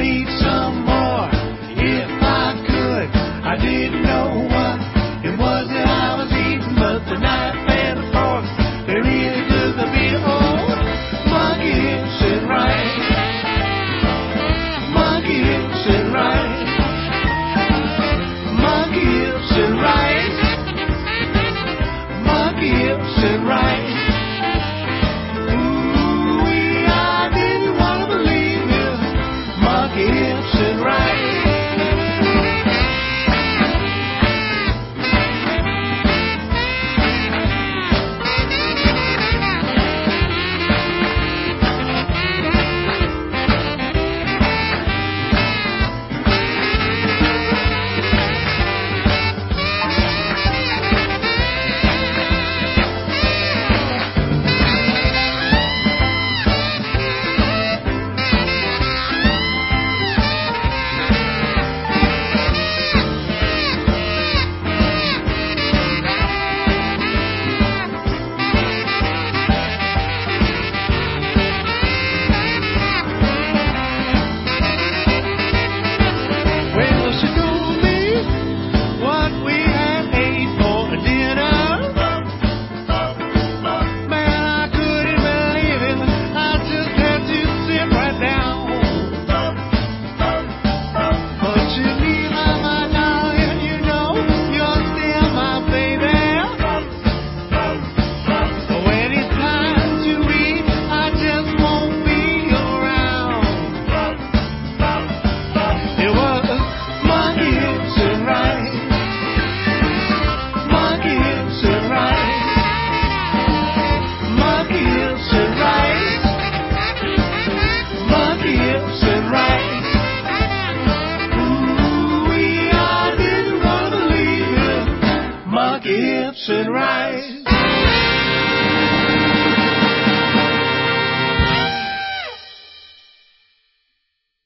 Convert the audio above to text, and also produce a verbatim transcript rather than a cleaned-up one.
I'd eat some more if I could. I didn't know what it was that I was eating, but the knife and the fork, they really took the beat. Oh, monkey hips and right, monkey hips and right, monkey hips and right, monkey hips and right. Hips and right. Hips and right.